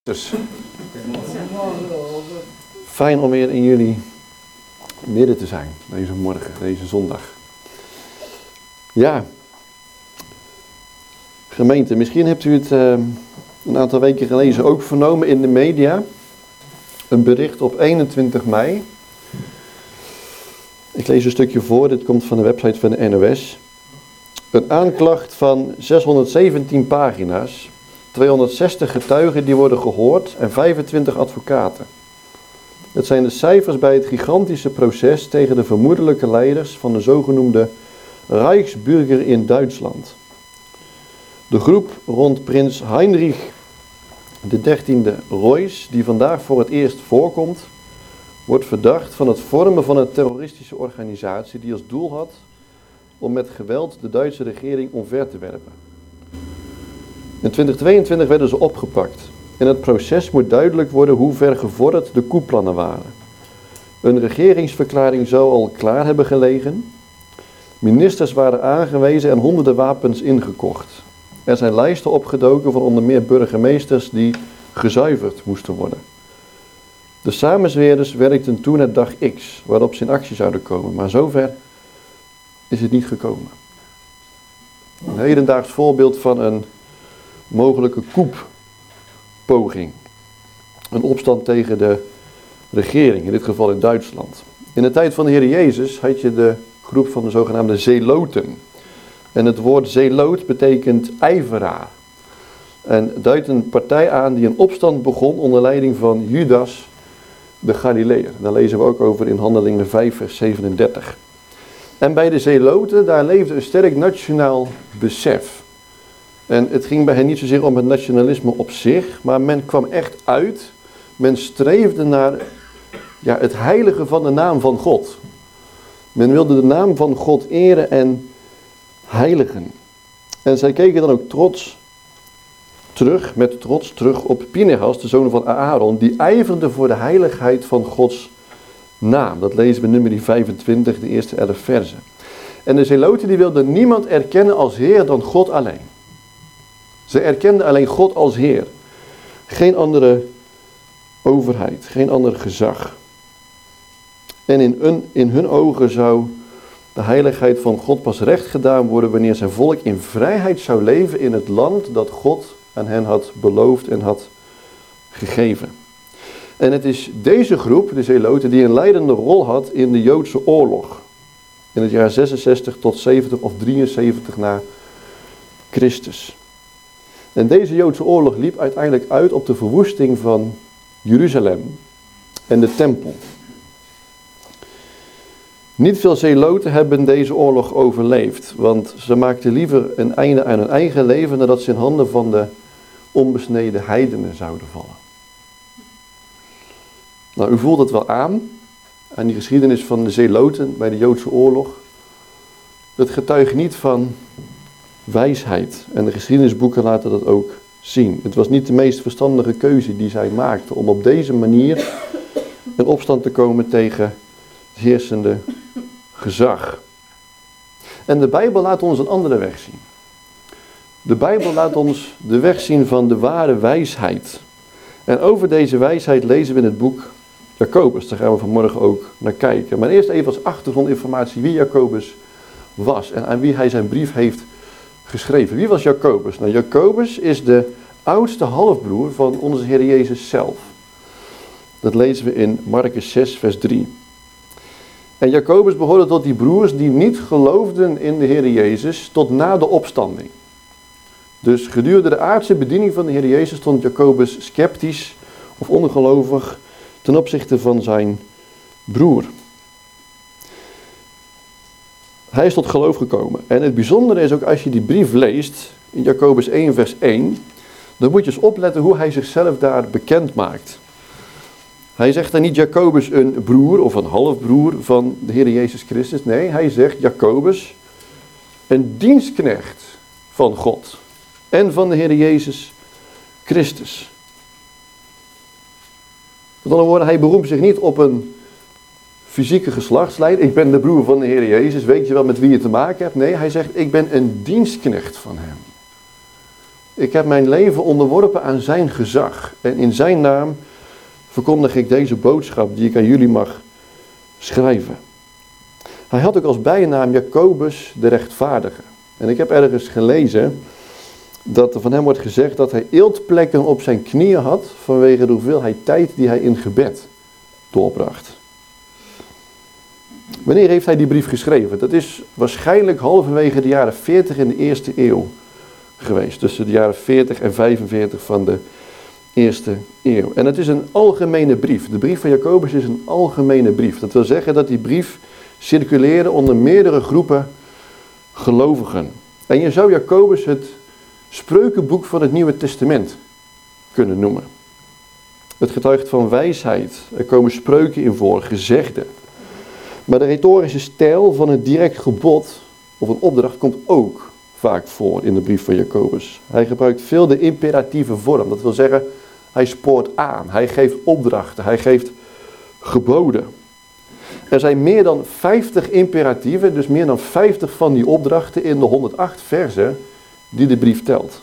Dus, fijn om weer in jullie midden te zijn, deze morgen, deze zondag. Ja, gemeente, misschien hebt u het een aantal weken geleden ook vernomen in de media. Een bericht op 21 mei. Ik lees een stukje voor, dit komt van de website van de NOS. Een aanklacht van 617 pagina's. 260 getuigen die worden gehoord en 25 advocaten. Het zijn de cijfers bij het gigantische proces tegen de vermoedelijke leiders van de zogenoemde Reichsbürger in Duitsland. De groep rond prins Heinrich XIII Reuß, die vandaag voor het eerst voorkomt, wordt verdacht van het vormen van een terroristische organisatie die als doel had om met geweld de Duitse regering omver te werpen. In 2022 werden ze opgepakt. In het proces moet duidelijk worden hoe ver gevorderd de coup-plannen waren. Een regeringsverklaring zou al klaar hebben gelegen. Ministers waren aangewezen en honderden wapens ingekocht. Er zijn lijsten opgedoken van onder meer burgemeesters die gezuiverd moesten worden. De samenzweerders werkten toen het dag X, waarop ze in actie zouden komen, maar zover is het niet gekomen. Een hedendaags voorbeeld van een mogelijke coup-poging. Een opstand tegen de regering, in dit geval in Duitsland. In de tijd van de Heer Jezus had je de groep van de zogenaamde zeloten. En het woord zeloot betekent ijveraar. En duidt een partij aan die een opstand begon onder leiding van Judas de Galileër. Daar lezen we ook over in Handelingen 5 vers 37. En bij de zeloten, daar leefde een sterk nationaal besef. En het ging bij hen niet zozeer om het nationalisme op zich, maar men kwam echt uit, men streefde naar het heilige van de naam van God. Men wilde de naam van God eren en heiligen. En zij keken dan ook met trots terug op Pinehas, de zoon van Aaron, die ijverde voor de heiligheid van Gods naam. Dat lezen we in nummer 25, de eerste 11 versen. En de zeloten die wilden niemand erkennen als Heer dan God alleen. Ze erkenden alleen God als Heer. Geen andere overheid, geen ander gezag. En in hun ogen zou de heiligheid van God pas recht gedaan worden wanneer zijn volk in vrijheid zou leven in het land dat God aan hen had beloofd en had gegeven. En het is deze groep, de zeloten, die een leidende rol had in de Joodse oorlog. In het jaar 66 tot 70 of 73 na Christus. En deze Joodse oorlog liep uiteindelijk uit op de verwoesting van Jeruzalem en de tempel. Niet veel zeloten hebben deze oorlog overleefd, want ze maakten liever een einde aan hun eigen leven nadat ze in handen van de onbesneden heidenen zouden vallen. Nou, u voelt het wel aan die geschiedenis van de zeloten bij de Joodse oorlog. Dat getuigt niet van wijsheid. En de geschiedenisboeken laten dat ook zien. Het was niet de meest verstandige keuze die zij maakten om op deze manier in opstand te komen tegen het heersende gezag. En de Bijbel laat ons een andere weg zien. De Bijbel laat ons de weg zien van de ware wijsheid. En over deze wijsheid lezen we in het boek Jacobus. Daar gaan we vanmorgen ook naar kijken. Maar eerst even als achtergrondinformatie wie Jacobus was en aan wie hij zijn brief heeft geschreven. Wie was Jacobus? Nou, Jacobus is de oudste halfbroer van onze Heer Jezus zelf. Dat lezen we in Markus 6 vers 3. En Jacobus behoorde tot die broers die niet geloofden in de Heer Jezus tot na de opstanding. Dus gedurende de aardse bediening van de Heer Jezus stond Jacobus sceptisch of ongelovig ten opzichte van zijn broer. Hij is tot geloof gekomen. En het bijzondere is ook als je die brief leest, in Jacobus 1 vers 1, dan moet je eens opletten hoe hij zichzelf daar bekend maakt. Hij zegt dan niet Jacobus een broer of een halfbroer van de Heer Jezus Christus. Nee, hij zegt Jacobus een dienstknecht van God en van de Heer Jezus Christus. Met andere woorden, hij beroemt zich niet op een fysieke geslachtslijn. Ik ben de broer van de Heer Jezus, weet je wel met wie je te maken hebt? Nee, hij zegt ik ben een dienstknecht van hem. Ik heb mijn leven onderworpen aan zijn gezag. En in zijn naam verkondig ik deze boodschap die ik aan jullie mag schrijven. Hij had ook als bijnaam Jacobus de rechtvaardige. En ik heb ergens gelezen dat er van hem wordt gezegd dat hij eeltplekken op zijn knieën had vanwege de hoeveelheid tijd die hij in gebed doorbracht. Wanneer heeft hij die brief geschreven? Dat is waarschijnlijk halverwege de jaren 40 in de eerste eeuw geweest. Tussen de jaren 40 en 45 van de eerste eeuw. En het is een algemene brief. De brief van Jacobus is een algemene brief. Dat wil zeggen dat die brief circuleerde onder meerdere groepen gelovigen. En je zou Jacobus het spreukenboek van het Nieuwe Testament kunnen noemen. Het getuigt van wijsheid. Er komen spreuken in voor, gezegden. Maar de retorische stijl van een direct gebod of een opdracht komt ook vaak voor in de brief van Jacobus. Hij gebruikt veel de imperatieve vorm. Dat wil zeggen, hij spoort aan. Hij geeft opdrachten. Hij geeft geboden. Er zijn meer dan 50 imperatieven, dus meer dan 50 van die opdrachten in de 108 versen die de brief telt.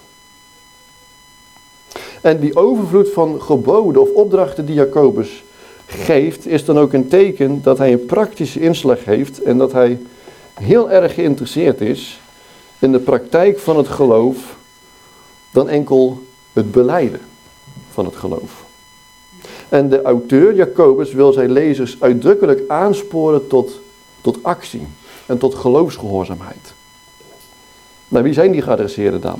En die overvloed van geboden of opdrachten die Jacobus geeft, is dan ook een teken dat hij een praktische inslag heeft en dat hij heel erg geïnteresseerd is in de praktijk van het geloof dan enkel het belijden van het geloof. En de auteur Jacobus wil zijn lezers uitdrukkelijk aansporen tot actie en tot geloofsgehoorzaamheid. Maar wie zijn die geadresseerden dan?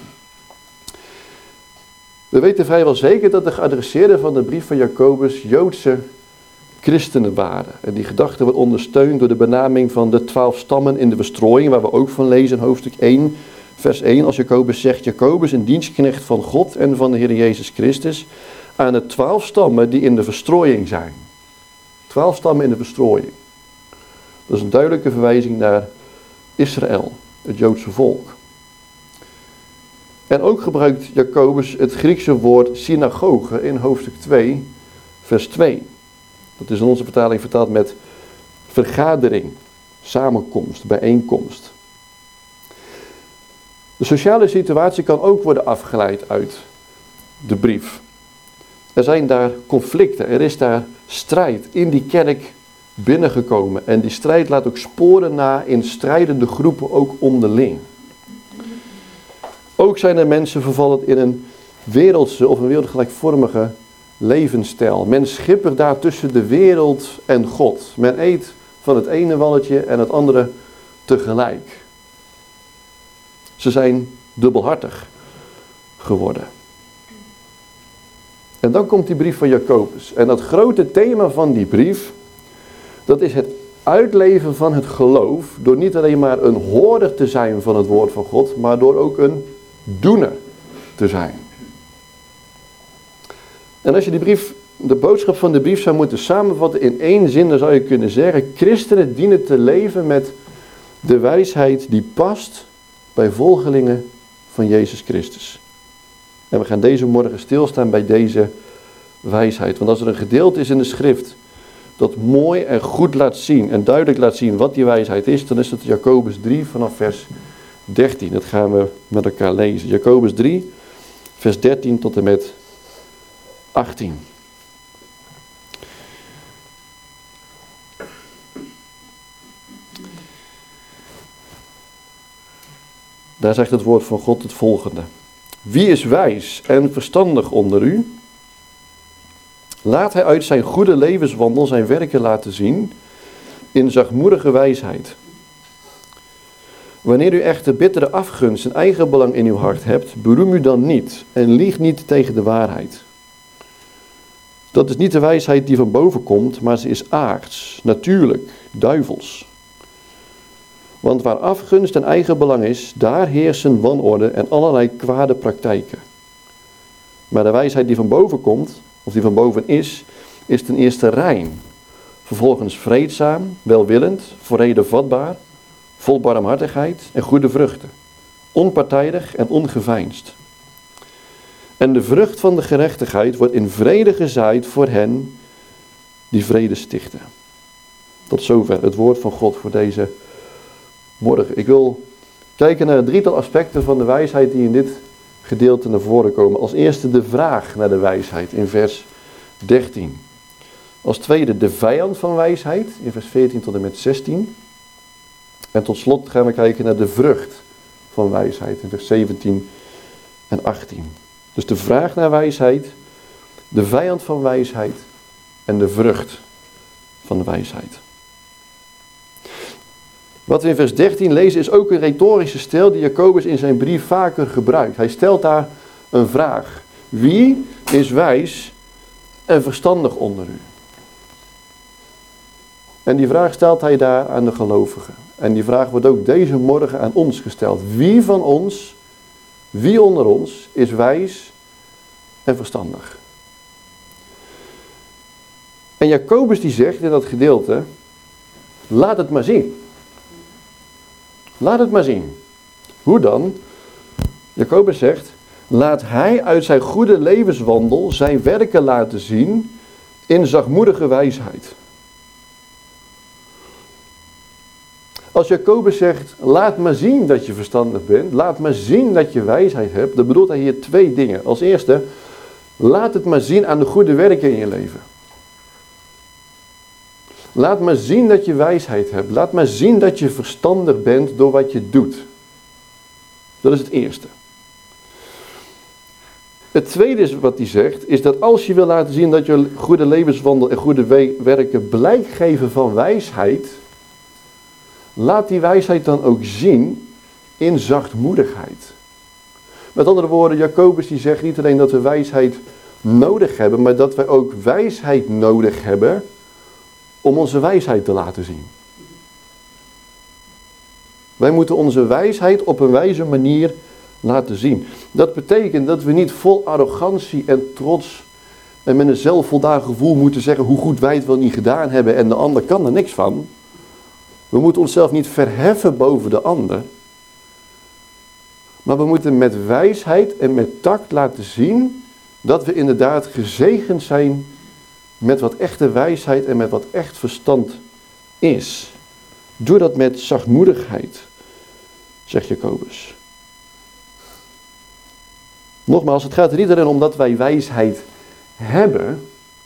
We weten vrijwel zeker dat de geadresseerden van de brief van Jacobus Joodse christenen waren. En die gedachte wordt ondersteund door de benaming van de 12 stammen in de verstrooiing, waar we ook van lezen in hoofdstuk 1, vers 1, als Jacobus zegt, Jacobus, een dienstknecht van God en van de Heer Jezus Christus, aan de 12 stammen die in de verstrooiing zijn. 12 stammen in de verstrooiing. Dat is een duidelijke verwijzing naar Israël, het Joodse volk. En ook gebruikt Jacobus het Griekse woord synagoge in hoofdstuk 2, vers 2. Dat is in onze vertaling vertaald met vergadering, samenkomst, bijeenkomst. De sociale situatie kan ook worden afgeleid uit de brief. Er zijn daar conflicten, er is daar strijd in die kerk binnengekomen. En die strijd laat ook sporen na in strijdende groepen, ook onderling. Ook zijn er mensen vervallen in een wereldse of een wereldgelijkvormige levensstijl. Men schippert daar tussen de wereld en God. Men eet van het ene walletje en het andere tegelijk. Ze zijn dubbelhartig geworden. En dan komt die brief van Jacobus. En dat grote thema van die brief, dat is het uitleven van het geloof, door niet alleen maar een hoorder te zijn van het woord van God, maar door ook een doener te zijn. En als je de boodschap van de brief zou moeten samenvatten in één zin, dan zou je kunnen zeggen, christenen dienen te leven met de wijsheid die past bij volgelingen van Jezus Christus. En we gaan deze morgen stilstaan bij deze wijsheid. Want als er een gedeelte is in de schrift dat mooi en goed laat zien en duidelijk laat zien wat die wijsheid is, dan is het Jacobus 3 vanaf vers 13. Dat gaan we met elkaar lezen. Jacobus 3, vers 13 tot en met 18. Daar zegt het woord van God het volgende. Wie is wijs en verstandig onder u? Laat hij uit zijn goede levenswandel zijn werken laten zien in zachtmoedige wijsheid. Wanneer u echter bittere afgunst en eigenbelang in uw hart hebt, beroem u dan niet en lieg niet tegen de waarheid. Dat is niet de wijsheid die van boven komt, maar ze is aards, natuurlijk, duivels. Want waar afgunst en eigenbelang is, daar heersen wanorde en allerlei kwade praktijken. Maar de wijsheid die van boven komt, of die van boven is ten eerste rein. Vervolgens vreedzaam, welwillend, voor reden vatbaar, vol barmhartigheid en goede vruchten. Onpartijdig en ongeveinsd. En de vrucht van de gerechtigheid wordt in vrede gezaaid voor hen die vrede stichten. Tot zover het woord van God voor deze morgen. Ik wil kijken naar een drietal aspecten van de wijsheid die in dit gedeelten naar voren komen. Als eerste de vraag naar de wijsheid in vers 13. Als tweede de vijand van wijsheid in vers 14 tot en met 16. En tot slot gaan we kijken naar de vrucht van wijsheid in vers 17 en 18. Dus de vraag naar wijsheid, de vijand van wijsheid en de vrucht van de wijsheid. Wat we in vers 13 lezen is ook een retorische stijl die Jacobus in zijn brief vaker gebruikt. Hij stelt daar een vraag. Wie is wijs en verstandig onder u? En die vraag stelt hij daar aan de gelovigen. En die vraag wordt ook deze morgen aan ons gesteld. Wie van ons, wie onder ons is wijs en verstandig? En Jacobus die zegt in dat gedeelte, laat het maar zien. Laat het maar zien. Hoe dan? Jacobus zegt, laat hij uit zijn goede levenswandel zijn werken laten zien in zachtmoedige wijsheid. Als Jacobus zegt, laat maar zien dat je verstandig bent, laat maar zien dat je wijsheid hebt, dan bedoelt hij hier twee dingen. Als eerste, laat het maar zien aan de goede werken in je leven. Laat maar zien dat je wijsheid hebt. Laat maar zien dat je verstandig bent door wat je doet. Dat is het eerste. Het tweede is wat hij zegt, is dat als je wil laten zien dat je goede levenswandel en goede werken blijk geven van wijsheid, laat die wijsheid dan ook zien in zachtmoedigheid. Met andere woorden, Jacobus die zegt niet alleen dat we wijsheid nodig hebben, maar dat wij ook wijsheid nodig hebben om onze wijsheid te laten zien. Wij moeten onze wijsheid op een wijze manier laten zien. Dat betekent dat we niet vol arrogantie en trots en met een zelfvoldaan gevoel moeten zeggen hoe goed wij het wel niet gedaan hebben en de ander kan er niks van. We moeten onszelf niet verheffen boven de ander. Maar we moeten met wijsheid en met tact laten zien dat we inderdaad gezegend zijn met wat echte wijsheid en met wat echt verstand is. Doe dat met zachtmoedigheid, zegt Jacobus. Nogmaals, het gaat er niet alleen om dat wij wijsheid hebben,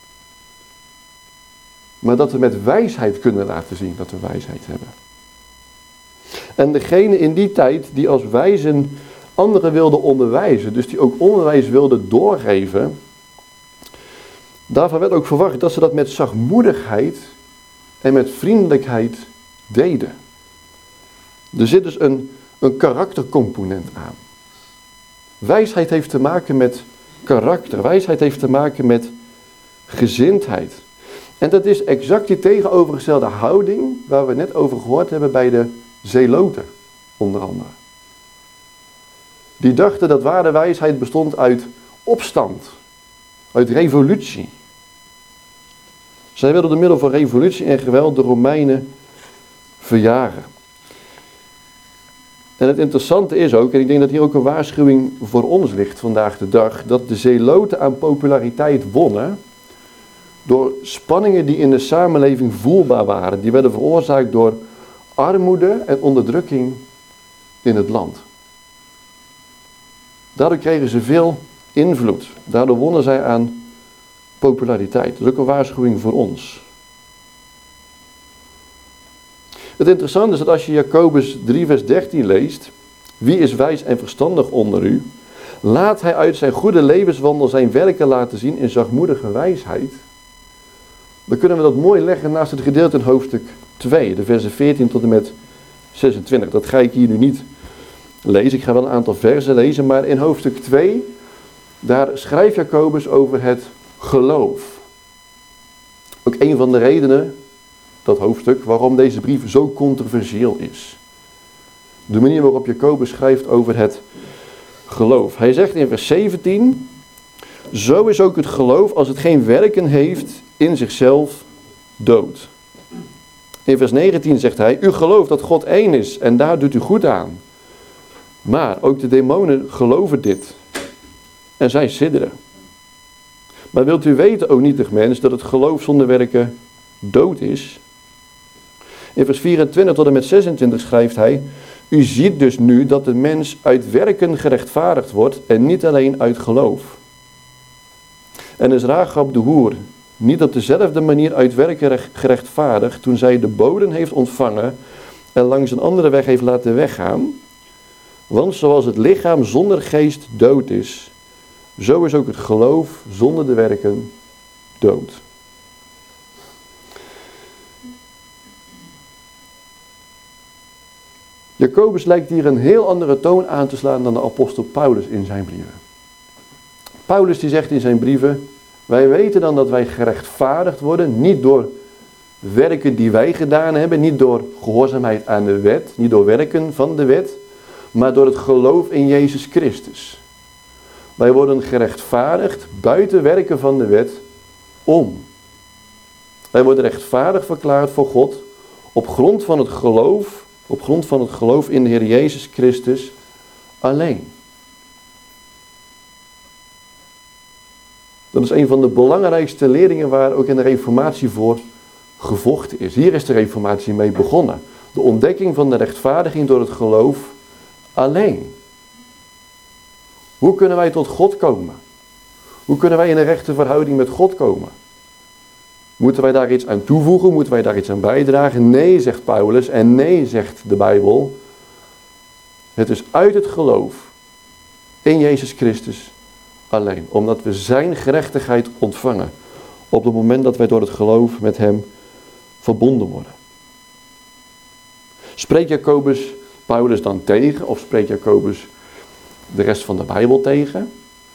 maar dat we met wijsheid kunnen laten zien dat we wijsheid hebben. En degene in die tijd die als wijzen anderen wilden onderwijzen, dus die ook onderwijs wilden doorgeven, daarvan werd ook verwacht dat ze dat met zachtmoedigheid en met vriendelijkheid deden. Er zit dus een karaktercomponent aan. Wijsheid heeft te maken met karakter. Wijsheid heeft te maken met gezindheid. En dat is exact die tegenovergestelde houding waar we net over gehoord hebben bij de zeloten, onder andere. Die dachten dat ware wijsheid bestond uit opstand, uit revolutie. Zij wilden door middel van revolutie en geweld de Romeinen verjagen. En het interessante is ook, en ik denk dat hier ook een waarschuwing voor ons ligt vandaag de dag, dat de zeloten aan populariteit wonnen door spanningen die in de samenleving voelbaar waren. Die werden veroorzaakt door armoede en onderdrukking in het land. Daardoor kregen ze veel invloed. Daardoor wonnen zij aan populariteit. Dat is ook een waarschuwing voor ons. Het interessante is dat als je Jacobus 3 vers 13 leest, wie is wijs en verstandig onder u? Laat hij uit zijn goede levenswandel zijn werken laten zien in zachtmoedige wijsheid. Dan kunnen we dat mooi leggen naast het gedeelte in hoofdstuk 2, de versen 14 tot en met 26. Dat ga ik hier nu niet lezen, ik ga wel een aantal versen lezen, maar in hoofdstuk 2, daar schrijft Jacobus over het geloof. Ook een van de redenen, dat hoofdstuk, waarom deze brief zo controversieel is. De manier waarop Jacobus schrijft over het geloof. Hij zegt in vers 17, zo is ook het geloof als het geen werken heeft in zichzelf dood. In vers 19 zegt hij, u gelooft dat God één is en daar doet u goed aan. Maar ook de demonen geloven dit en zij sidderen. Maar wilt u weten, o nietig mens, dat het geloof zonder werken dood is? In vers 24 tot en met 26 schrijft hij, U ziet dus nu dat de mens uit werken gerechtvaardigd wordt en niet alleen uit geloof. En is Rahab de hoer niet op dezelfde manier uit werken gerechtvaardigd toen zij de boden heeft ontvangen en langs een andere weg heeft laten weggaan? Want zoals het lichaam zonder geest dood is, zo is ook het geloof zonder de werken dood. Jacobus lijkt hier een heel andere toon aan te slaan dan de apostel Paulus in zijn brieven. Paulus die zegt in zijn brieven, wij weten dan dat wij gerechtvaardigd worden, niet door werken die wij gedaan hebben, niet door gehoorzaamheid aan de wet, niet door werken van de wet, maar door het geloof in Jezus Christus. Wij worden gerechtvaardigd buiten werken van de wet om. Wij worden rechtvaardig verklaard voor God op grond van het geloof in de Heer Jezus Christus alleen. Dat is een van de belangrijkste leringen waar ook in de Reformatie voor gevochten is. Hier is de Reformatie mee begonnen. De ontdekking van de rechtvaardiging door het geloof alleen. Hoe kunnen wij tot God komen? Hoe kunnen wij in een rechte verhouding met God komen? Moeten wij daar iets aan toevoegen? Moeten wij daar iets aan bijdragen? Nee, zegt Paulus, en nee, zegt de Bijbel. Het is uit het geloof in Jezus Christus alleen. Omdat we zijn gerechtigheid ontvangen. Op het moment dat wij door het geloof met hem verbonden worden. Spreekt Jacobus Paulus dan tegen? Of spreekt Jacobus de rest van de Bijbel tegen?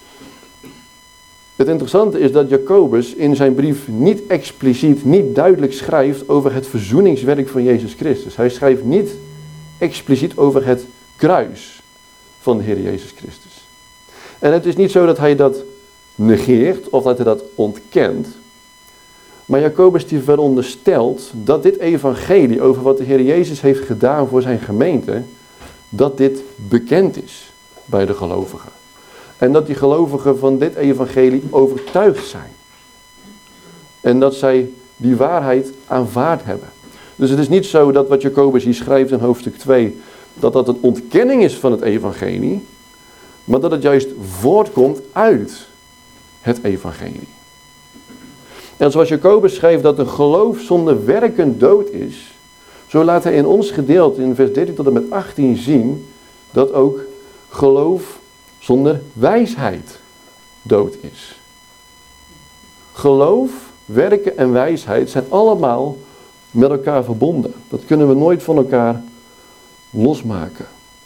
Het interessante is dat Jacobus in zijn brief niet expliciet, niet duidelijk schrijft over het verzoeningswerk van Jezus Christus. Hij schrijft niet expliciet over het kruis van de Heer Jezus Christus. En het is niet zo dat hij dat negeert of dat hij dat ontkent. Maar Jacobus die veronderstelt dat dit evangelie over wat de Heer Jezus heeft gedaan voor zijn gemeente, dat dit bekend is bij de gelovigen. En dat die gelovigen van dit evangelie overtuigd zijn. En dat zij die waarheid aanvaard hebben. Dus het is niet zo dat wat Jacobus hier schrijft in hoofdstuk 2, dat dat een ontkenning is van het evangelie. Maar dat het juist voortkomt uit het evangelie. En zoals Jacobus schrijft dat een geloof zonder werken dood is, zo laat hij in ons gedeelte in vers 13 tot en met 18 zien dat ook geloof zonder wijsheid dood is. Geloof, werken en wijsheid zijn allemaal met elkaar verbonden. Dat kunnen we nooit van elkaar losmaken.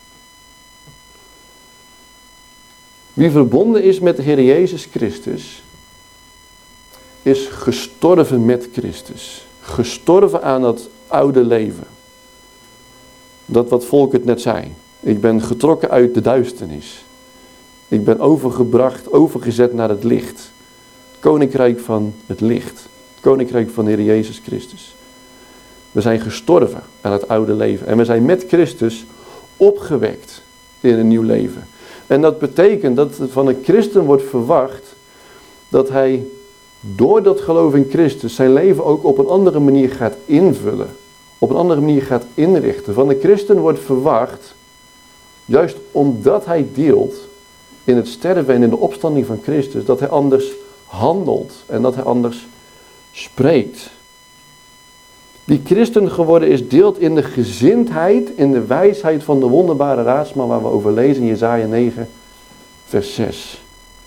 Wie verbonden is met de Heer Jezus Christus, is gestorven met Christus. Gestorven aan dat oude leven. Dat wat Volk het net zei. Ik ben getrokken uit de duisternis. Ik ben overgezet naar het licht. Het koninkrijk van het licht. Het koninkrijk van de Heer Jezus Christus. We zijn gestorven aan het oude leven. En we zijn met Christus opgewekt in een nieuw leven. En dat betekent dat van een christen wordt verwacht dat hij door dat geloof in Christus zijn leven ook op een andere manier gaat invullen. Op een andere manier gaat inrichten. Van de christen wordt verwacht, juist omdat hij deelt in het sterven en in de opstanding van Christus, dat hij anders handelt en dat hij anders spreekt. Die christen geworden is, deelt in de gezindheid, in de wijsheid van de wonderbare raadsman waar we over lezen in Jesaja 9, vers 6.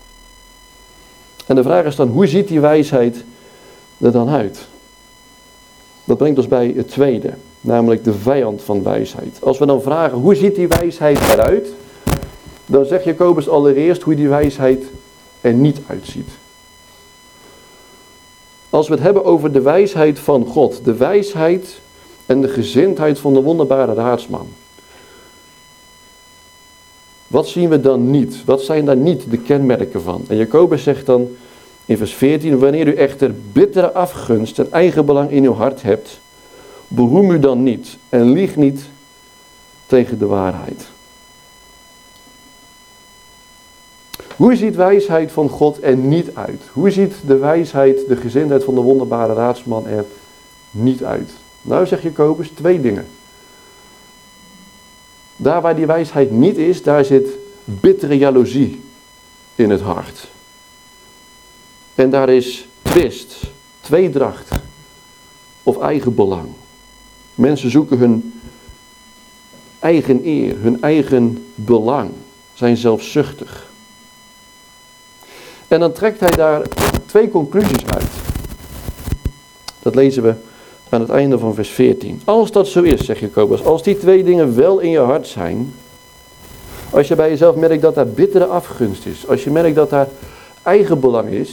En de vraag is dan, hoe ziet die wijsheid er dan uit? Dat brengt ons bij het tweede, namelijk de vijand van wijsheid. Als we dan vragen, hoe ziet die wijsheid eruit? Dan zegt Jacobus allereerst hoe die wijsheid er niet uitziet. Als we het hebben over de wijsheid van God, de wijsheid en de gezindheid van de wonderbare raadsman. Wat zien we dan niet? Wat zijn daar niet de kenmerken van? En Jacobus zegt dan in vers 14, wanneer u echter bittere afgunst en eigenbelang in uw hart hebt, beroem u dan niet en lieg niet tegen de waarheid. Hoe ziet wijsheid van God er niet uit? Hoe ziet de wijsheid, de gezindheid van de wonderbare raadsman er niet uit? Nou, zegt Jacobus, twee dingen. Daar waar die wijsheid niet is, daar zit bittere jaloezie in het hart. En daar is twist, tweedracht of eigenbelang. Mensen zoeken hun eigen eer, hun eigen belang, zijn zelfzuchtig. En dan trekt hij daar 2 conclusies uit. Dat lezen we aan het einde van vers 14. Als dat zo is, zegt Jacobus, als die 2 dingen wel in je hart zijn, als je bij jezelf merkt dat daar bittere afgunst is, als je merkt dat daar eigenbelang is,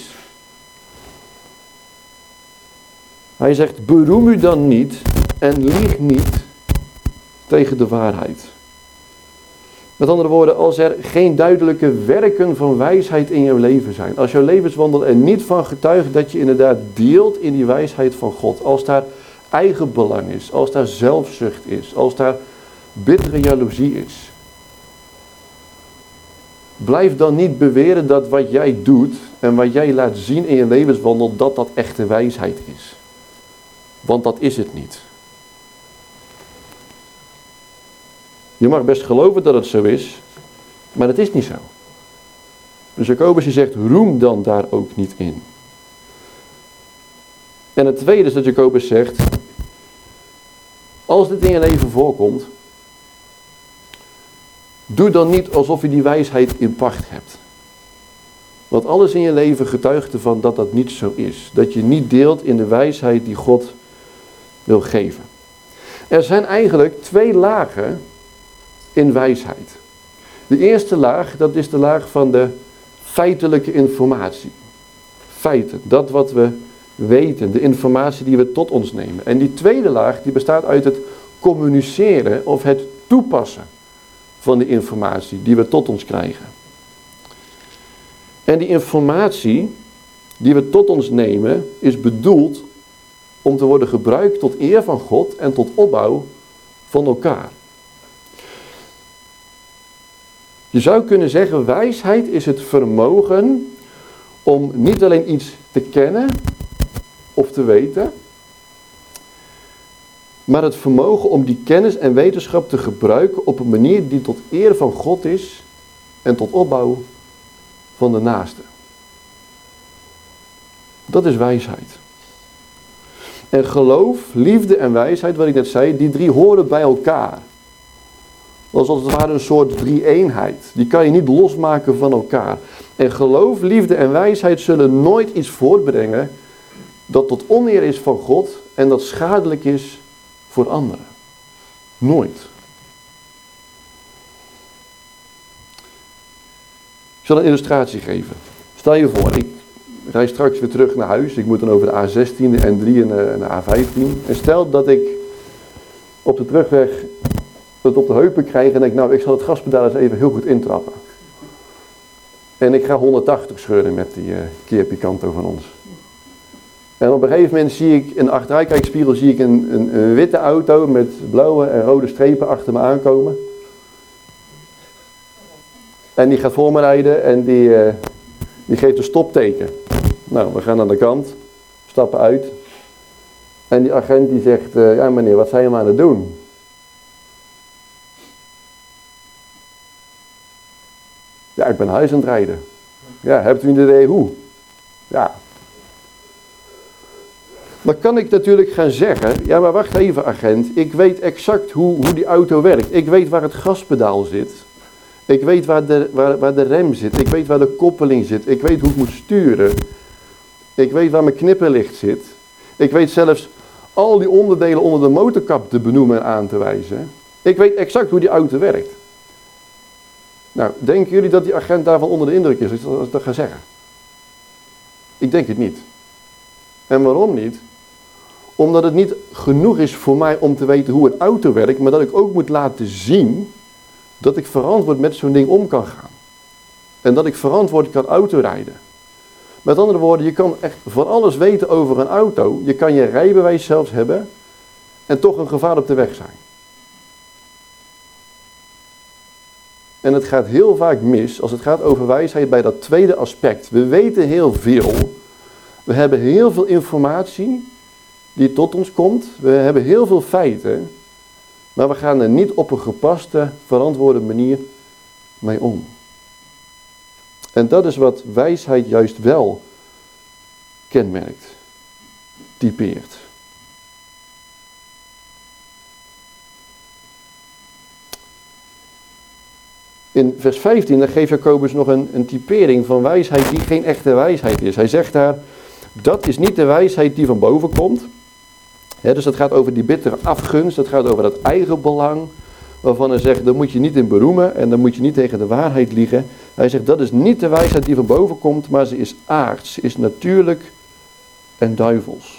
hij zegt, beroem u dan niet en lieg niet tegen de waarheid. Met andere woorden, als er geen duidelijke werken van wijsheid in jouw leven zijn, als jouw levenswandel er niet van getuigt dat je inderdaad deelt in die wijsheid van God, als daar eigenbelang is, als daar zelfzucht is, als daar bittere jaloezie is, blijf dan niet beweren dat wat jij doet en wat jij laat zien in je levenswandel, dat echte wijsheid is. Want dat is het niet. Je mag best geloven dat het zo is, maar het is niet zo. Dus Jacobus die zegt, roem dan daar ook niet in. En het tweede is dat Jacobus zegt, als dit in je leven voorkomt, doe dan niet alsof je die wijsheid in pacht hebt. Want alles in je leven getuigt ervan dat dat niet zo is. Dat je niet deelt in de wijsheid die God wil geven. Er zijn eigenlijk 2 lagen in wijsheid. De eerste laag, dat is de laag van de feitelijke informatie. Feiten, dat wat we weten, de informatie die we tot ons nemen. En die tweede laag, die bestaat uit het communiceren of het toepassen van de informatie die we tot ons krijgen. En die informatie die we tot ons nemen, is bedoeld om te worden gebruikt tot eer van God en tot opbouw van elkaar. Je zou kunnen zeggen, wijsheid is het vermogen om niet alleen iets te kennen of te weten, maar het vermogen om die kennis en wetenschap te gebruiken op een manier die tot eer van God is en tot opbouw van de naaste. Dat is wijsheid. En geloof, liefde en wijsheid, wat ik net zei, die 3 horen bij elkaar. Dat is als het ware een soort 3-eenheid. Die kan je niet losmaken van elkaar. En geloof, liefde en wijsheid zullen nooit iets voortbrengen dat tot oneer is van God en dat schadelijk is voor anderen. Nooit. Ik zal een illustratie geven. Stel je voor, ik rij straks weer terug naar huis. Ik moet dan over de A16, de N3 en de A15. En stel dat ik op de terugweg het op de heupen krijg en denk, nou, ik zal het gaspedaal eens even heel goed intrappen. En ik ga 180 scheuren met die Kia Picanto van ons. En op een gegeven moment zie ik in de achteruitkijkspiegel zie ik een witte auto met blauwe en rode strepen achter me aankomen. En die gaat voor me rijden en die geeft een stopteken. Nou, we gaan aan de kant, stappen uit. En die agent die zegt, ja meneer, wat zijn je maar aan het doen? Ja, ik ben naar huis aan het rijden. Ja, hebt u een idee hoe? Ja. Dan kan ik natuurlijk gaan zeggen, ja maar wacht even agent, ik weet exact hoe die auto werkt. Ik weet waar het gaspedaal zit. Ik weet waar de rem zit. Ik weet waar de koppeling zit. Ik weet hoe ik moet sturen. Ik weet waar mijn knipperlicht zit. Ik weet zelfs al die onderdelen onder de motorkap te benoemen en aan te wijzen. Ik weet exact hoe die auto werkt. Nou, denken jullie dat die agent daarvan onder de indruk is als ik dat ga zeggen? Ik denk het niet. En waarom niet? Omdat het niet genoeg is voor mij om te weten hoe een auto werkt, maar dat ik ook moet laten zien dat ik verantwoord met zo'n ding om kan gaan. En dat ik verantwoord kan autorijden. Met andere woorden, je kan echt van alles weten over een auto. Je kan je rijbewijs zelfs hebben en toch een gevaar op de weg zijn. En het gaat heel vaak mis als het gaat over wijsheid bij dat tweede aspect. We weten heel veel. We hebben heel veel informatie die tot ons komt. We hebben heel veel feiten. Maar we gaan er niet op een gepaste, verantwoorde manier mee om. En dat is wat wijsheid juist wel kenmerkt, typeert. In vers 15 dan geeft Jacobus nog een typering van wijsheid die geen echte wijsheid is. Hij zegt daar, dat is niet de wijsheid die van boven komt. Dus dat gaat over die bittere afgunst, dat gaat over dat eigen belang. Waarvan hij zegt, daar moet je niet in beroemen en dan moet je niet tegen de waarheid liegen. Hij zegt, dat is niet de wijsheid die van boven komt, maar ze is aards, ze is natuurlijk en duivels.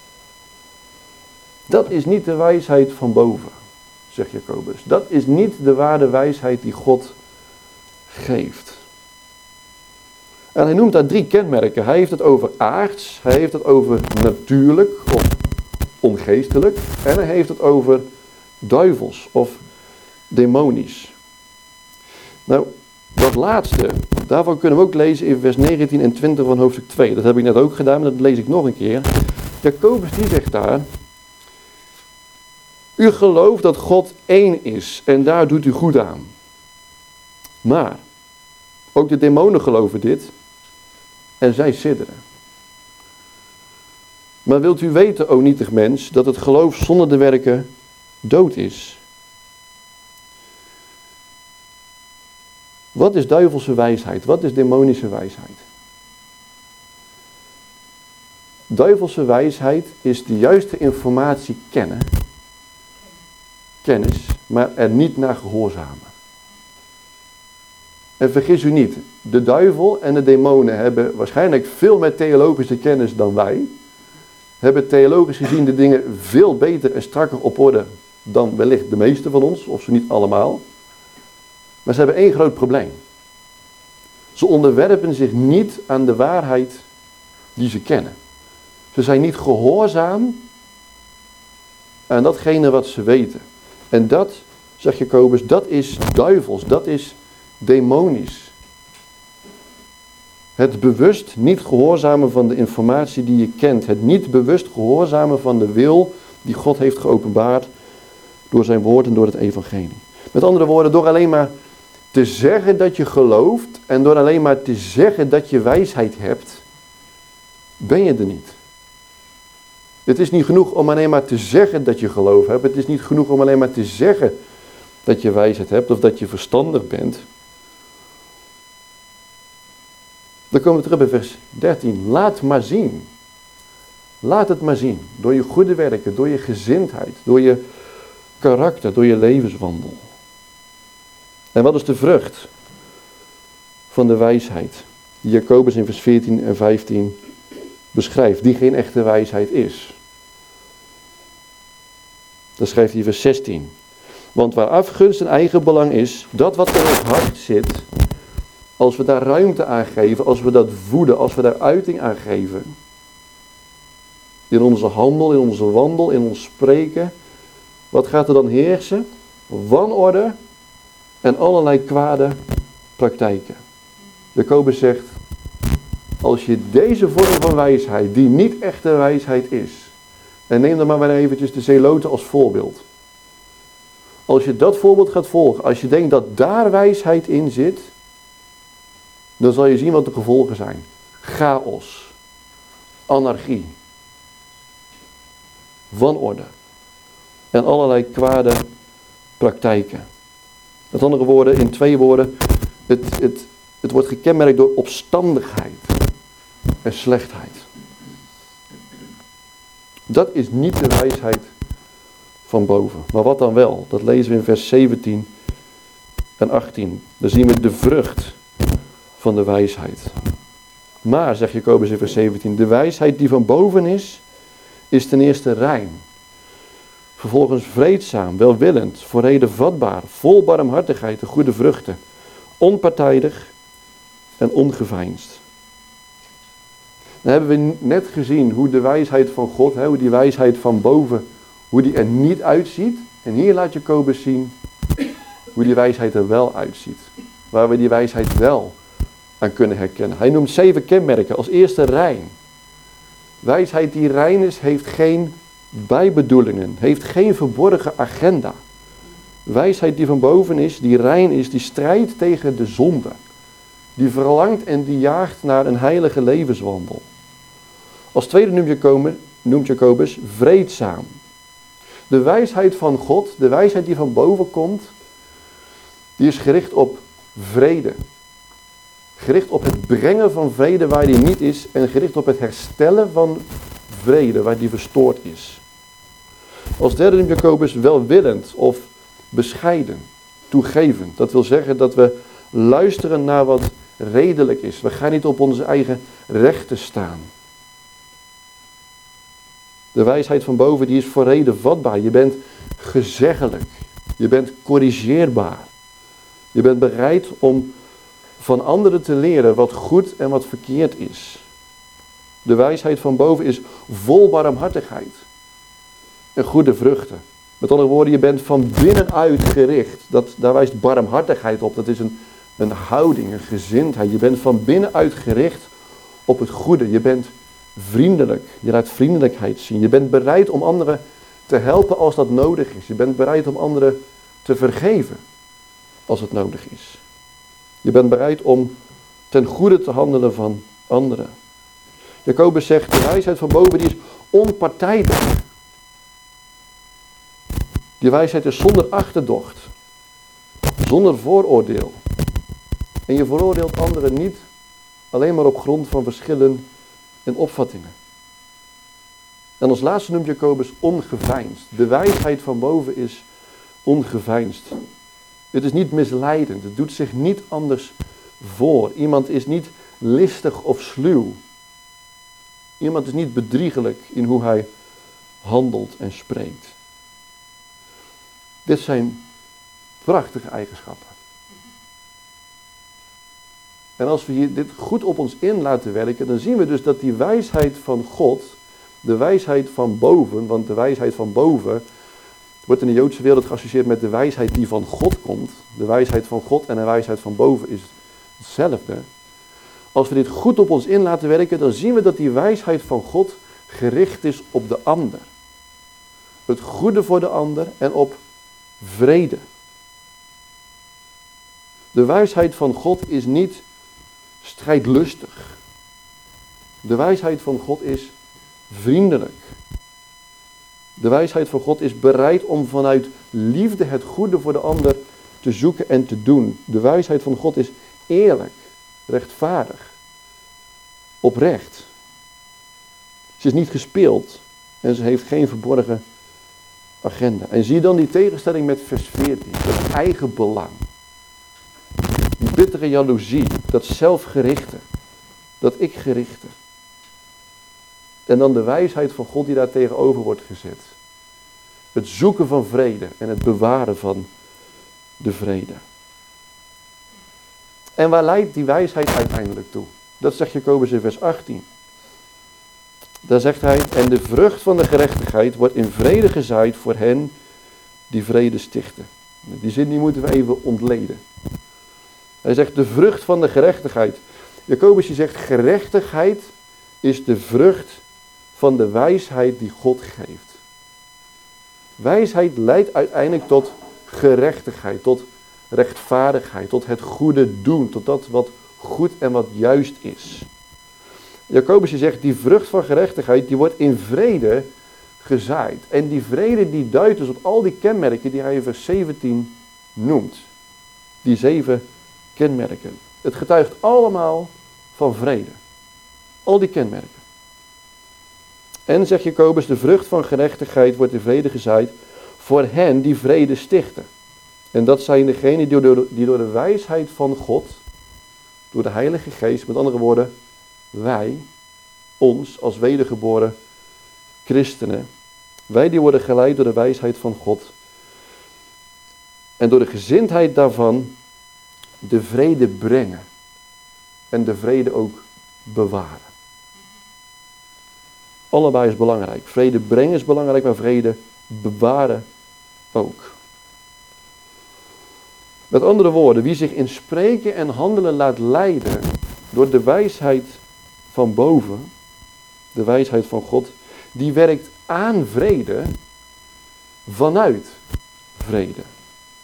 Dat is niet de wijsheid van boven, zegt Jacobus. Dat is niet de ware wijsheid die God geeft. En hij noemt daar 3 kenmerken. Hij heeft het over aards, hij heeft het over natuurlijk of ongeestelijk en hij heeft het over duivels of demonisch. Nou, dat laatste, daarvan kunnen we ook lezen in vers 19 en 20 van hoofdstuk 2. Dat heb ik net ook gedaan, maar dat lees ik nog een keer. Jacobus die zegt daar, u gelooft dat God één is en daar doet u goed aan. Maar, ook de demonen geloven dit en zij sidderen. Maar wilt u weten, o nietig mens, dat het geloof zonder de werken dood is? Wat is duivelse wijsheid? Wat is demonische wijsheid? Duivelse wijsheid is de juiste informatie kennen, kennis, maar er niet naar gehoorzamen. En vergis u niet, de duivel en de demonen hebben waarschijnlijk veel meer theologische kennis dan wij. Hebben theologisch gezien de dingen veel beter en strakker op orde dan wellicht de meeste van ons, of ze niet allemaal. Maar ze hebben 1 groot probleem. Ze onderwerpen zich niet aan de waarheid die ze kennen. Ze zijn niet gehoorzaam aan datgene wat ze weten. En dat, zegt Jacobus, dat is duivels, dat is demonisch. Het bewust niet gehoorzamen van de informatie die je kent. Het niet bewust gehoorzamen van de wil die God heeft geopenbaard door zijn woord en door het evangelie. Met andere woorden, door alleen maar te zeggen dat je gelooft en door alleen maar te zeggen dat je wijsheid hebt, ben je er niet. Het is niet genoeg om alleen maar te zeggen dat je geloof hebt. Het is niet genoeg om alleen maar te zeggen dat je wijsheid hebt of dat je verstandig bent. Dan komen we terug bij vers 13. Laat maar zien. Laat het maar zien. Door je goede werken, door je gezindheid, door je karakter, door je levenswandel. En wat is de vrucht van de wijsheid die Jacobus in vers 14 en 15 beschrijft, die geen echte wijsheid is? Dan schrijft hij vers 16. Want waar afgunst en eigenbelang is, dat wat in ons hart zit, als we daar ruimte aan geven, als we dat voeden, als we daar uiting aan geven, in onze handel, in onze wandel, in ons spreken, wat gaat er dan heersen? Wanorde en allerlei kwade praktijken. Jacobus zegt, als je deze vorm van wijsheid, die niet echte wijsheid is, en neem dan maar eventjes de zeeloten als voorbeeld. Als je dat voorbeeld gaat volgen, als je denkt dat daar wijsheid in zit, dan zal je zien wat de gevolgen zijn. Chaos, anarchie, wanorde en allerlei kwade praktijken. Met andere woorden, in 2 woorden, het wordt gekenmerkt door opstandigheid en slechtheid. Dat is niet de wijsheid van boven. Maar wat dan wel? Dat lezen we in vers 17 en 18. Dan zien we de vrucht van de wijsheid. Maar, zegt Jacobus in vers 17, de wijsheid die van boven is ten eerste rein. Vervolgens vreedzaam, welwillend, voor reden vatbaar, vol barmhartigheid en goede vruchten, onpartijdig en ongeveinsd. Dan hebben we net gezien hoe de wijsheid van God, hoe die wijsheid van boven, hoe die er niet uitziet. En hier laat Jacobus zien hoe die wijsheid er wel uitziet. Waar we die wijsheid wel aan kunnen herkennen. Hij noemt 7 kenmerken. Als eerste rein. Wijsheid die rein is, heeft geen bijbedoelingen, heeft geen verborgen agenda. Wijsheid die van boven is, die rein is, die strijdt tegen de zonde. Die verlangt en die jaagt naar een heilige levenswandel. Als tweede noemt Jacobus vreedzaam. De wijsheid van God, de wijsheid die van boven komt, die is gericht op vrede. Gericht op het brengen van vrede waar die niet is en gericht op het herstellen van vrede waar die verstoord is. Als derde noemt Jacobus welwillend of bescheiden, toegevend. Dat wil zeggen dat we luisteren naar wat redelijk is. We gaan niet op onze eigen rechten staan. De wijsheid van boven die is voor reden vatbaar. Je bent gezeggelijk. Je bent corrigeerbaar. Je bent bereid om van anderen te leren wat goed en wat verkeerd is. De wijsheid van boven is vol barmhartigheid en goede vruchten. Met andere woorden, je bent van binnenuit gericht. Daar wijst barmhartigheid op. Dat is een houding, een gezindheid. Je bent van binnenuit gericht op het goede. Je bent vriendelijk. Je laat vriendelijkheid zien. Je bent bereid om anderen te helpen als dat nodig is. Je bent bereid om anderen te vergeven als het nodig is. Je bent bereid om ten goede te handelen van anderen. Jacobus zegt, de wijsheid van boven die is onpartijdig. Die wijsheid is zonder achterdocht. Zonder vooroordeel. En je veroordeelt anderen niet alleen maar op grond van verschillen en opvattingen. En als laatste noemt Jacobus ongeveinsd. De wijsheid van boven is ongeveinsd. Het is niet misleidend. Het doet zich niet anders voor. Iemand is niet listig of sluw. Iemand is niet bedriegelijk in hoe hij handelt en spreekt. Dit zijn prachtige eigenschappen. En als we hier dit goed op ons in laten werken, dan zien we dus dat die wijsheid van God, de wijsheid van boven, want de wijsheid van boven wordt in de Joodse wereld geassocieerd met de wijsheid die van God komt. De wijsheid van God en de wijsheid van boven is hetzelfde. Als we dit goed op ons in laten werken, dan zien we dat die wijsheid van God gericht is op de ander. Het goede voor de ander en op vrede. De wijsheid van God is niet strijdlustig. De wijsheid van God is vriendelijk. De wijsheid van God is bereid om vanuit liefde het goede voor de ander te zoeken en te doen. De wijsheid van God is eerlijk, rechtvaardig, oprecht. Ze is niet gespeeld en ze heeft geen verborgen agenda. En zie dan die tegenstelling met vers 14, dat eigen belang. Die bittere jaloezie, dat zelfgerichte, dat ikgerichte. En dan de wijsheid van God die daar tegenover wordt gezet. Het zoeken van vrede en het bewaren van de vrede. En waar leidt die wijsheid uiteindelijk toe? Dat zegt Jacobus in vers 18. Daar zegt hij, en de vrucht van de gerechtigheid wordt in vrede gezaaid voor hen die vrede stichten. Die zin die moeten we even ontleden. Hij zegt de vrucht van de gerechtigheid. Jacobus die zegt gerechtigheid is de vrucht van de wijsheid die God geeft. Wijsheid leidt uiteindelijk tot gerechtigheid, tot rechtvaardigheid, tot het goede doen, tot dat wat goed en wat juist is. Jacobus zegt, die vrucht van gerechtigheid, die wordt in vrede gezaaid. En die vrede die duidt dus op al die kenmerken die hij in vers 17 noemt. Die 7 kenmerken. Het getuigt allemaal van vrede. Al die kenmerken. En zegt Jacobus, de vrucht van gerechtigheid wordt in vrede gezaaid voor hen die vrede stichten. En dat zijn degenen die door de wijsheid van God, door de Heilige Geest, met andere woorden, wij, ons als wedergeboren christenen, wij die worden geleid door de wijsheid van God. En door de gezindheid daarvan de vrede brengen. En de vrede ook bewaren. Allebei is belangrijk. Vrede brengen is belangrijk, maar vrede bewaren ook. Met andere woorden, wie zich in spreken en handelen laat leiden door de wijsheid van boven, de wijsheid van God, die werkt aan vrede vanuit vrede.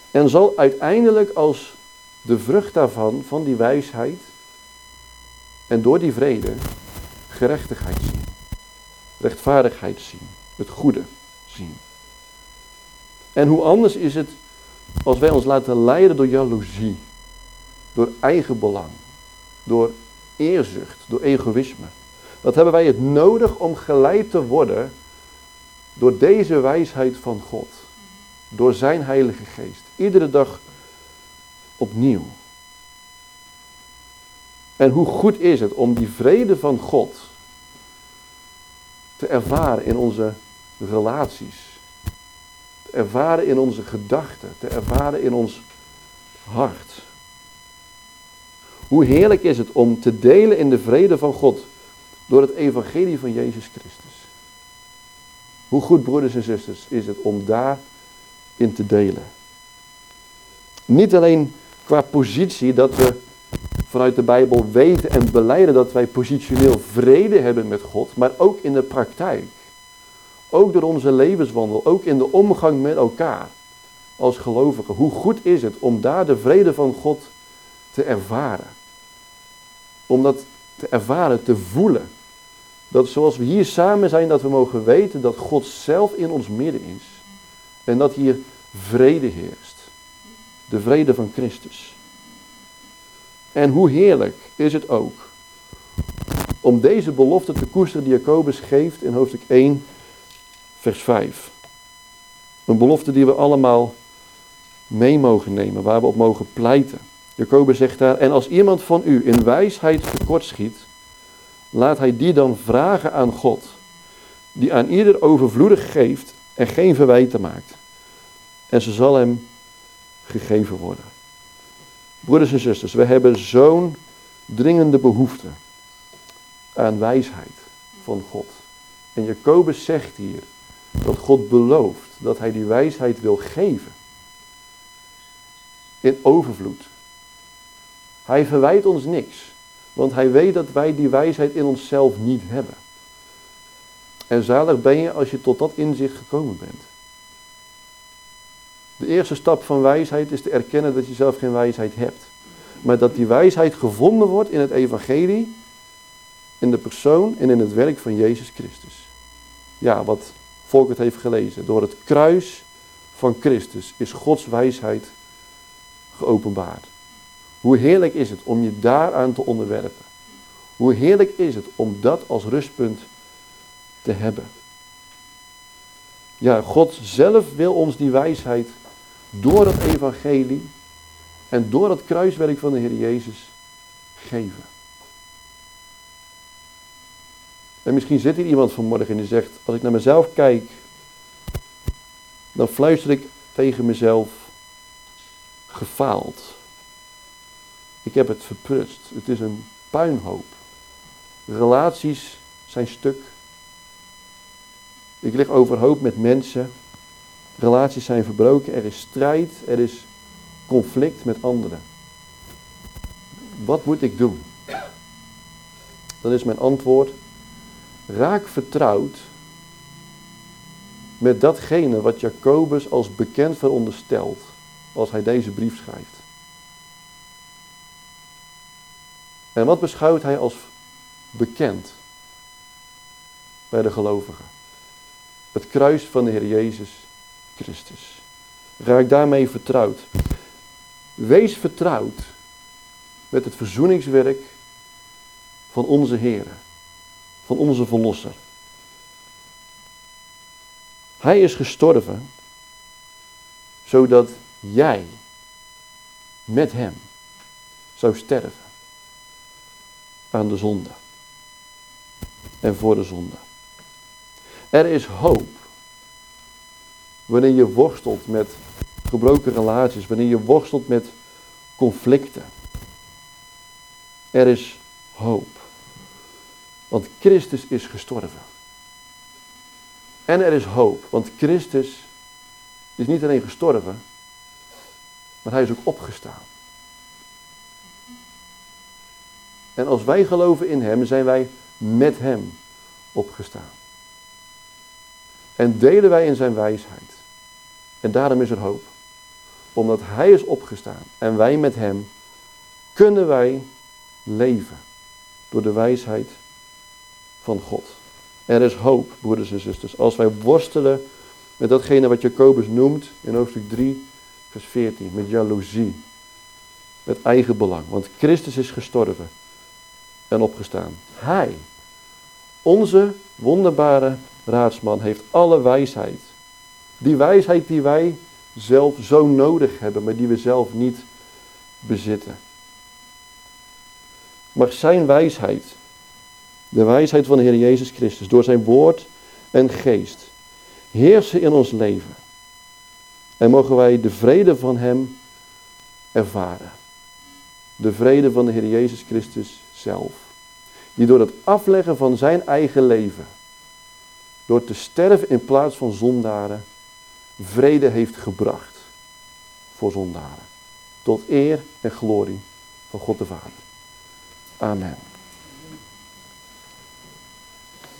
En zal uiteindelijk als de vrucht daarvan, van die wijsheid en door die vrede, gerechtigheid zien. Rechtvaardigheid zien. Het goede zien. En hoe anders is het als wij ons laten leiden door jaloezie, door eigenbelang, door eerzucht, door egoïsme. Wat hebben wij het nodig om geleid te worden door deze wijsheid van God. Door zijn Heilige Geest. Iedere dag opnieuw. En hoe goed is het om die vrede van God te ervaren in onze relaties. Te ervaren in onze gedachten. Te ervaren in ons hart. Hoe heerlijk is het om te delen in de vrede van God door het evangelie van Jezus Christus. Hoe goed, broeders en zusters, is het om daarin te delen. Niet alleen qua positie dat we vanuit de Bijbel weten en belijden dat wij positioneel vrede hebben met God, maar ook in de praktijk. Ook door onze levenswandel, ook in de omgang met elkaar als gelovigen. Hoe goed is het om daar de vrede van God te ervaren. Om dat te ervaren, te voelen. Dat zoals we hier samen zijn, dat we mogen weten dat God zelf in ons midden is. En dat hier vrede heerst. De vrede van Christus. En hoe heerlijk is het ook om deze belofte te koesteren die Jacobus geeft in hoofdstuk 1, vers 5. Een belofte die we allemaal mee mogen nemen, waar we op mogen pleiten. Jacobus zegt daar, en als iemand van u in wijsheid tekortschiet, laat hij die dan vragen aan God, die aan ieder overvloedig geeft en geen verwijten maakt. En ze zal hem gegeven worden. Broeders en zusters, we hebben zo'n dringende behoefte aan wijsheid van God. En Jacobus zegt hier dat God belooft dat hij die wijsheid wil geven. In overvloed. Hij verwijt ons niks. Want hij weet dat wij die wijsheid in onszelf niet hebben. En zalig ben je als je tot dat inzicht gekomen bent. De eerste stap van wijsheid is te erkennen dat je zelf geen wijsheid hebt. Maar dat die wijsheid gevonden wordt in het evangelie, in de persoon en in het werk van Jezus Christus. Ja, wat Volkert heeft gelezen. Door het kruis van Christus is Gods wijsheid geopenbaard. Hoe heerlijk is het om je daaraan te onderwerpen. Hoe heerlijk is het om dat als rustpunt te hebben. Ja, God zelf wil ons die wijsheid door het evangelie en door het kruiswerk van de Heer Jezus geven. En misschien zit hier iemand vanmorgen en die zegt, als ik naar mezelf kijk, dan fluister ik tegen mezelf, gefaald. Ik heb het verprutst. Het is een puinhoop. Relaties zijn stuk. Ik lig overhoop met mensen. Relaties zijn verbroken. Er is strijd. Er is conflict met anderen. Wat moet ik doen? Dan is mijn antwoord: raak vertrouwd met datgene wat Jacobus als bekend veronderstelt als hij deze brief schrijft. En wat beschouwt hij als bekend bij de gelovigen? Het kruis van de Heer Jezus Christus. Raak daarmee vertrouwd. Wees vertrouwd met het verzoeningswerk van onze Heer, van onze Verlosser. Hij is gestorven, zodat jij met hem zou sterven aan de zonde en voor de zonde. Er is hoop wanneer je worstelt met gebroken relaties, wanneer je worstelt met conflicten. Er is hoop, want Christus is gestorven. En er is hoop, want Christus is niet alleen gestorven, maar hij is ook opgestaan. En als wij geloven in hem, zijn wij met hem opgestaan. En delen wij in zijn wijsheid. En daarom is er hoop. omdat hij is opgestaan en wij met hem, kunnen wij leven door de wijsheid van God. Er is hoop, broeders en zusters, als wij worstelen met datgene wat Jacobus noemt in hoofdstuk 3, vers 14, met jaloezie, met eigen belang. Want Christus is gestorven en opgestaan. Hij, onze wonderbare raadsman, heeft alle wijsheid. Die wijsheid die wij zelf zo nodig hebben, maar die we zelf niet bezitten. Mag zijn wijsheid, de wijsheid van de Heer Jezus Christus, door zijn woord en geest, heersen in ons leven. En mogen wij de vrede van hem ervaren. De vrede van de Heer Jezus Christus zelf. Die door het afleggen van zijn eigen leven, door te sterven in plaats van zondaren, vrede heeft gebracht voor zondaren. Tot eer en glorie van God de Vader. Amen.